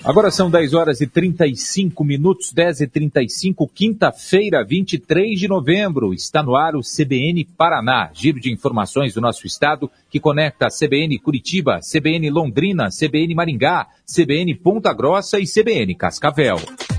Agora são 10 horas e 35 minutos, 10h35, quinta-feira, 23 de novembro. Está no ar o CBN Paraná, giro de informações do nosso estado, que conecta a CBN Curitiba, CBN Londrina, CBN Maringá, CBN Ponta Grossa e CBN Cascavel.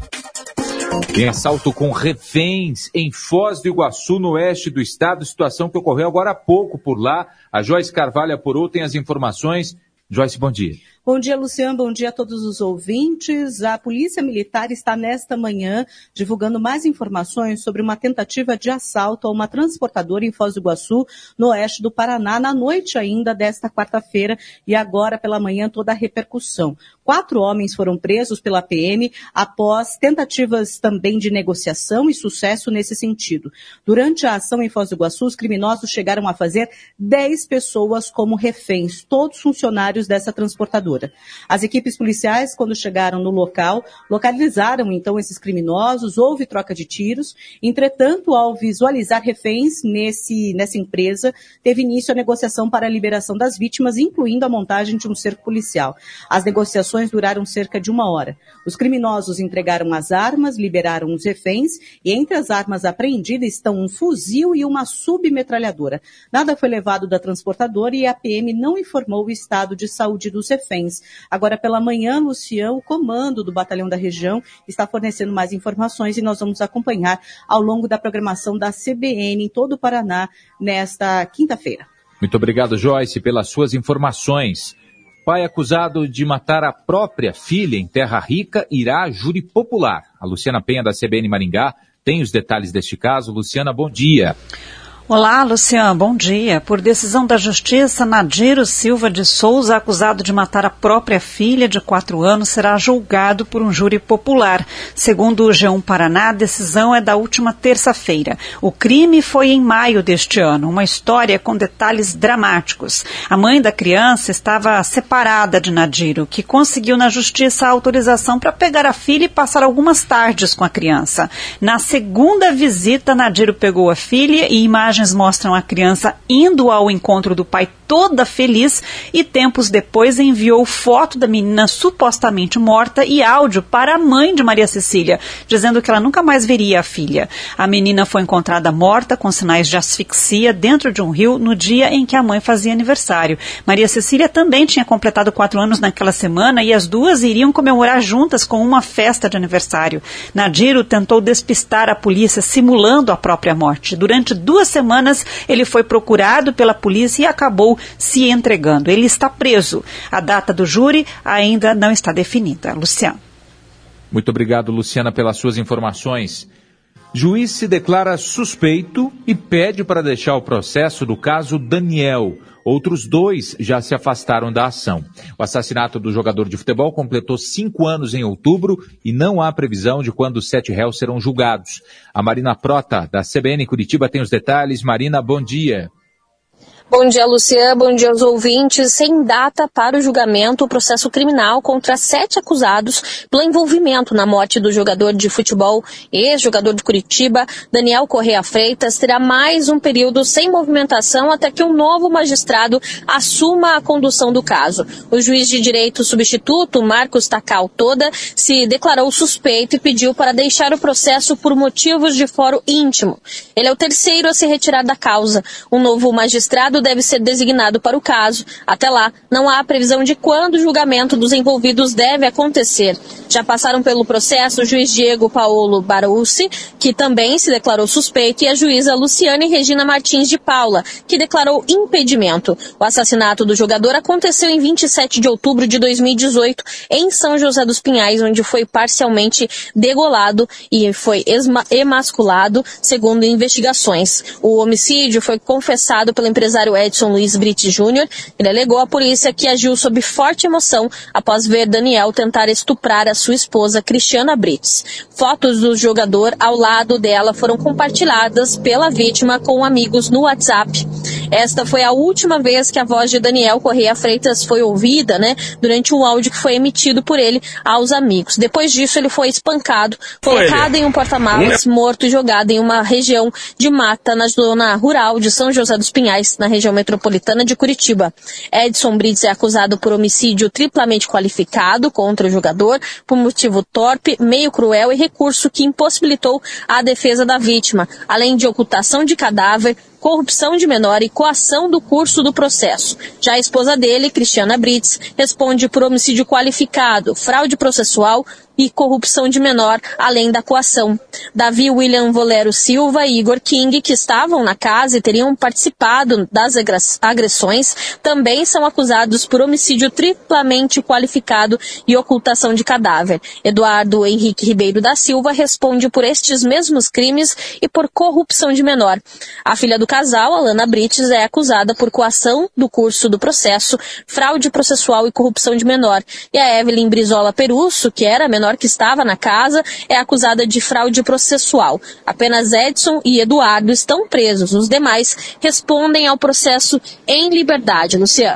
Em assalto com reféns em Foz do Iguaçu, no oeste do estado, situação que ocorreu agora há pouco por lá. A Joyce Carvalho apurou, tem as informações. Joyce, bom dia. Bom dia, Luciano. Bom dia a todos os ouvintes. A Polícia Militar está nesta manhã divulgando mais informações sobre uma tentativa de assalto a uma transportadora em Foz do Iguaçu, no oeste do Paraná, na noite ainda desta quarta-feira e agora pela manhã toda a repercussão. 4 homens foram presos pela PM após tentativas também de negociação e sucesso nesse sentido. Durante a ação em Foz do Iguaçu, os criminosos chegaram a fazer 10 pessoas como reféns, todos funcionários dessa transportadora. As equipes policiais, quando chegaram no local, localizaram então esses criminosos, houve troca de tiros. Entretanto, ao visualizar reféns nessa empresa, teve início a negociação para a liberação das vítimas, incluindo a montagem de um cerco policial. As negociações duraram cerca de 1 hora. Os criminosos entregaram as armas, liberaram os reféns e entre as armas apreendidas estão um fuzil e uma submetralhadora. Nada foi levado da transportadora e a PM não informou o estado de saúde dos reféns. Agora pela manhã, Luciano, o comando do Batalhão da Região, está fornecendo mais informações e nós vamos acompanhar ao longo da programação da CBN em todo o Paraná nesta quinta-feira. Muito obrigado, Joyce, pelas suas informações. Pai acusado de matar a própria filha em Terra Rica irá a júri popular. A Luciana Penha, da CBN Maringá, tem os detalhes deste caso. Luciana, bom dia. Olá, Luciano, bom dia. Por decisão da Justiça, Nadiro Silva de Souza, acusado de matar a própria filha de 4 anos, será julgado por um júri popular. Segundo o G1 Paraná, a decisão é da última terça-feira. O crime foi em maio deste ano, uma história com detalhes dramáticos. A mãe da criança estava separada de Nadiro, que conseguiu na Justiça a autorização para pegar a filha e passar algumas tardes com a criança. Na segunda visita, Nadiro pegou a filha e imagens mostram a criança indo ao encontro do pai toda feliz e tempos depois enviou foto da menina supostamente morta e áudio para a mãe de Maria Cecília, dizendo que ela nunca mais veria a filha. A menina foi encontrada morta com sinais de asfixia dentro de um rio no dia em que a mãe fazia aniversário. Maria Cecília também tinha completado 4 anos naquela semana e as duas iriam comemorar juntas com uma festa de aniversário. Nadiro tentou despistar a polícia simulando a própria morte. Durante 2 semanas ele foi procurado pela polícia e acabou se entregando. Ele está preso. A data do júri ainda não está definida. Luciano. Muito obrigado, Luciana, pelas suas informações. Juiz se declara suspeito e pede para deixar o processo do caso Daniel. Outros 2 já se afastaram da ação. O assassinato do jogador de futebol completou 5 anos em outubro e não há previsão de quando os 7 réus serão julgados. A Marina Prota, da CBN Curitiba, tem os detalhes. Marina, bom dia. Bom dia, Luciano. Bom dia aos ouvintes. Sem data para o julgamento, o processo criminal contra 7 acusados pelo envolvimento na morte do jogador de futebol, ex-jogador de Curitiba, Daniel Correia Freitas, terá mais um período sem movimentação até que um novo magistrado assuma a condução do caso. O juiz de direito substituto, Marcos Takal Toda, se declarou suspeito e pediu para deixar o processo por motivos de foro íntimo. Ele é o terceiro a se retirar da causa. Um novo magistrado deve ser designado para o caso. Até lá, não há previsão de quando o julgamento dos envolvidos deve acontecer. Já passaram pelo processo o juiz Diego Paolo Barussi, que também se declarou suspeito, e a juíza Luciane Regina Martins de Paula, que declarou impedimento. O assassinato do jogador aconteceu em 27 de outubro de 2018, em São José dos Pinhais, onde foi parcialmente degolado e foi emasculado, segundo investigações. O homicídio foi confessado pelo empresário Edson Luiz Brite Júnior. Ele alegou à polícia que agiu sob forte emoção após ver Daniel tentar estuprar a sua esposa Cristiana Brites. Fotos do jogador ao lado dela foram compartilhadas pela vítima com amigos no WhatsApp. Esta foi a última vez que a voz de Daniel Correia Freitas foi ouvida, né, durante um áudio que foi emitido por ele aos amigos. Depois disso, ele foi espancado, colocado em um porta-malas, morto e jogado em uma região de mata na zona rural de São José dos Pinhais, na região metropolitana de Curitiba. Edson Brites é acusado por homicídio triplamente qualificado contra o jogador por motivo torpe, meio cruel e recurso que impossibilitou a defesa da vítima, além de ocultação de cadáver, corrupção de menor e coação do curso do processo. Já a esposa dele, Cristiana Brites, responde por homicídio qualificado, fraude processual e corrupção de menor, além da coação. Davi William Volero Silva e Igor King, que estavam na casa e teriam participado das agressões, também são acusados por homicídio triplamente qualificado e ocultação de cadáver. Eduardo Henrique Ribeiro da Silva responde por estes mesmos crimes e por corrupção de menor. A filha do casal, Alana Brites, é acusada por coação do curso do processo, fraude processual e corrupção de menor. E a Evelyn Brizola Perusso, que era a menor que estava na casa, é acusada de fraude processual. Apenas Edson e Eduardo estão presos. Os demais respondem ao processo em liberdade. Luciano.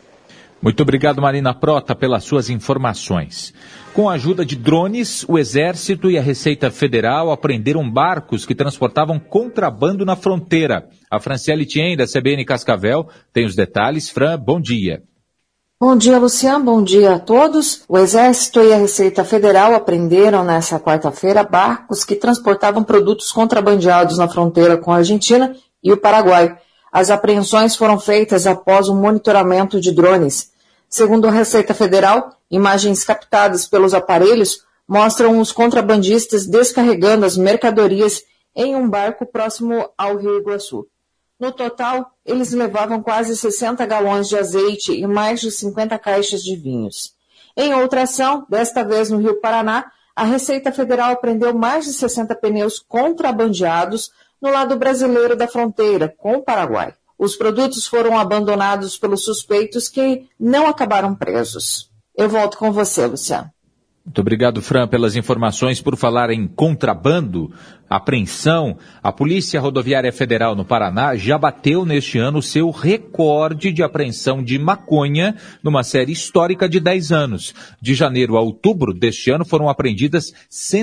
Muito obrigado, Marina Prota, pelas suas informações. Com a ajuda de drones, o Exército e a Receita Federal apreenderam barcos que transportavam contrabando na fronteira. A Franciele Tien, da CBN Cascavel, tem os detalhes. Fran, bom dia. Bom dia, Luciano. Bom dia a todos. O Exército e a Receita Federal apreenderam nesta quarta-feira barcos que transportavam produtos contrabandeados na fronteira com a Argentina e o Paraguai. As apreensões foram feitas após um monitoramento de drones. Segundo a Receita Federal, imagens captadas pelos aparelhos mostram os contrabandistas descarregando as mercadorias em um barco próximo ao Rio Iguaçu. No total, eles levavam quase 60 galões de azeite e mais de 50 caixas de vinhos. Em outra ação, desta vez no Rio Paraná, a Receita Federal apreendeu mais de 60 pneus contrabandeados no lado brasileiro da fronteira com o Paraguai. Os produtos foram abandonados pelos suspeitos que não acabaram presos. Eu volto com você, Luciano. Muito obrigado, Fran, pelas informações. Por falar em contrabando, apreensão, a Polícia Rodoviária Federal no Paraná já bateu neste ano o seu recorde de apreensão de maconha numa série histórica de 10 anos. De janeiro a outubro deste ano foram apreendidas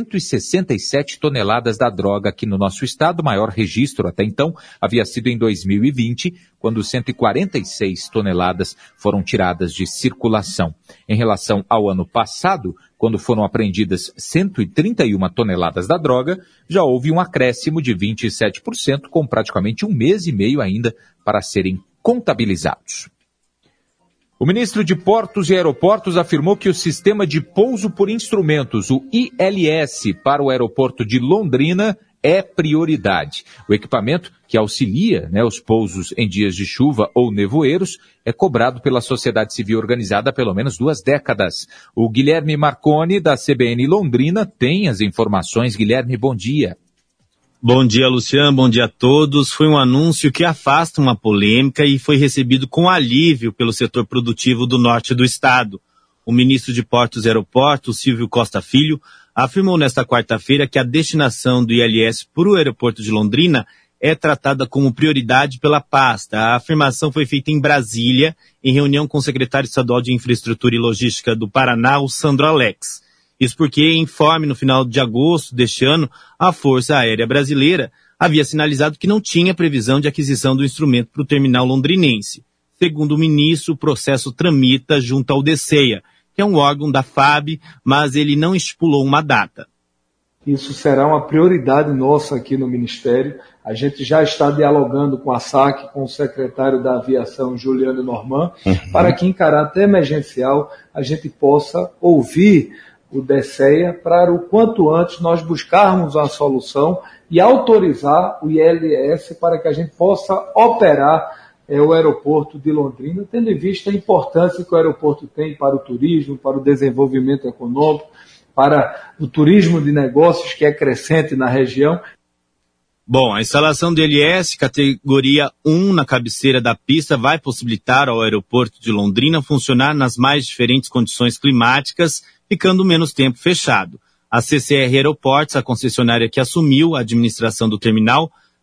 167 toneladas da droga aqui no nosso estado. O maior registro até então havia sido em 2020, quando 146 toneladas foram tiradas de circulação. Em relação ao ano passado, quando foram apreendidas 131 toneladas da droga, já houve um acréscimo de 27%, com praticamente um mês e meio ainda para serem contabilizados. O ministro de Portos e Aeroportos afirmou que o sistema de pouso por instrumentos, o ILS, para o aeroporto de Londrina é prioridade. O equipamento que auxilia, os pousos em dias de chuva ou nevoeiros é cobrado pela sociedade civil organizada há pelo menos 2 décadas. O Guilherme Marconi, da CBN Londrina, tem as informações. Guilherme, bom dia. Bom dia, Luciano. Bom dia a todos. Foi um anúncio que afasta uma polêmica e foi recebido com alívio pelo setor produtivo do norte do estado. O ministro de Portos e Aeroportos, Silvio Costa Filho, afirmou nesta quarta-feira que a destinação do ILS para o aeroporto de Londrina é tratada como prioridade pela pasta. A afirmação foi feita em Brasília, em reunião com o secretário estadual de Infraestrutura e Logística do Paraná, o Sandro Alex. Isso porque, em informe no final de agosto deste ano, a Força Aérea Brasileira havia sinalizado que não tinha previsão de aquisição do instrumento para o terminal londrinense. Segundo o ministro, o processo tramita junto ao DCEA, que é um órgão da FAB, mas ele não estipulou uma data. Isso será uma prioridade nossa aqui no Ministério. A gente já está dialogando com a SAC, com o secretário da Aviação, Juliano Norman, para que em caráter emergencial a gente possa ouvir o DCEA para o quanto antes nós buscarmos uma solução e autorizar o ILS para que a gente possa operar o aeroporto de Londrina, tendo em vista a importância que o aeroporto tem para o turismo, para o desenvolvimento econômico, para o turismo de negócios que é crescente na região. Bom, a instalação do ILS, categoria 1 na cabeceira da pista, vai possibilitar ao aeroporto de Londrina funcionar nas mais diferentes condições climáticas, ficando menos tempo fechado. A CCR Aeroportos, a concessionária que assumiu a administração do terminal,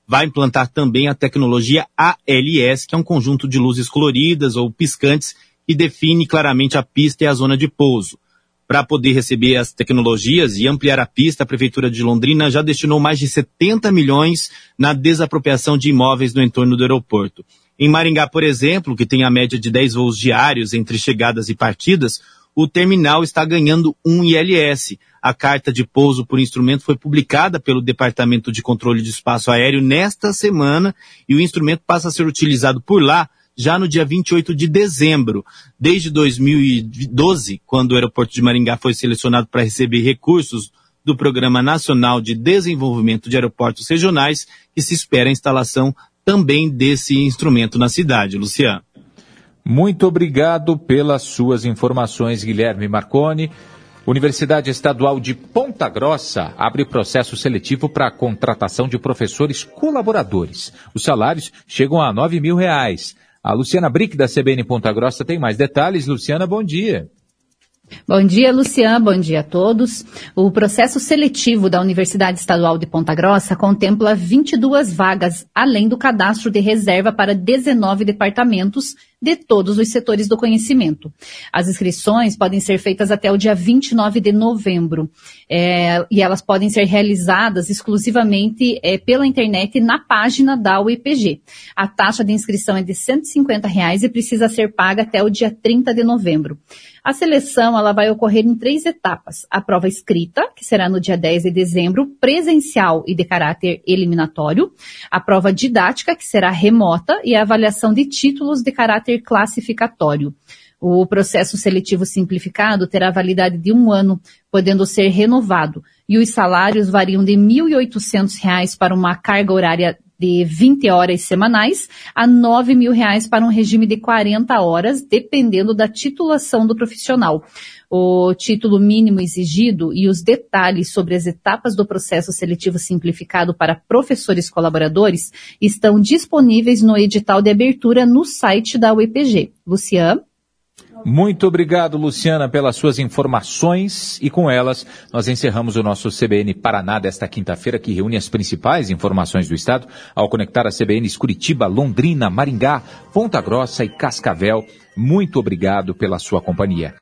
vai implantar também a tecnologia ALS, que é um conjunto de luzes coloridas ou piscantes que define claramente a pista e a zona de pouso. Para poder receber as tecnologias e ampliar a pista, a Prefeitura de Londrina já destinou mais de 70 milhões na desapropriação de imóveis no entorno do aeroporto. Em Maringá, por exemplo, que tem a média de 10 voos diários entre chegadas e partidas, o terminal está ganhando um ILS. A carta de pouso por instrumento foi publicada pelo Departamento de Controle de Espaço Aéreo nesta semana e o instrumento passa a ser utilizado por lá já no dia 28 de dezembro. Desde 2012, quando o aeroporto de Maringá foi selecionado para receber recursos do Programa Nacional de Desenvolvimento de Aeroportos Regionais, que se espera a instalação também desse instrumento na cidade. Luciano. Muito obrigado pelas suas informações, Guilherme Marconi. Universidade Estadual de Ponta Grossa abre processo seletivo para a contratação de professores colaboradores. Os salários chegam a R$ 9.000. A Luciana Brick, da CBN Ponta Grossa, tem mais detalhes. Luciana, bom dia. Bom dia, Luciano. Bom dia a todos. O processo seletivo da Universidade Estadual de Ponta Grossa contempla 22 vagas, além do cadastro de reserva para 19 departamentos de todos os setores do conhecimento. As inscrições podem ser feitas até o dia 29 de novembro e elas podem ser realizadas exclusivamente pela internet na página da UEPG. A taxa de inscrição é de R$ 150 e precisa ser paga até o dia 30 de novembro. A seleção ela vai ocorrer em 3 etapas. A prova escrita, que será no dia 10 de dezembro, presencial e de caráter eliminatório. A prova didática, que será remota, e a avaliação de títulos de caráter classificatório. O processo seletivo simplificado terá validade de 1 ano, podendo ser renovado. E os salários variam de R$ 1.800 para uma carga horária de 20 horas semanais a R$ 9.000 para um regime de 40 horas, dependendo da titulação do profissional. O título mínimo exigido e os detalhes sobre as etapas do processo seletivo simplificado para professores colaboradores estão disponíveis no edital de abertura no site da UEPG. Luciano? Muito obrigado, Luciana, pelas suas informações, e com elas nós encerramos o nosso CBN Paraná desta quinta-feira, que reúne as principais informações do estado ao conectar as CBNs Curitiba, Londrina, Maringá, Ponta Grossa e Cascavel. Muito obrigado pela sua companhia.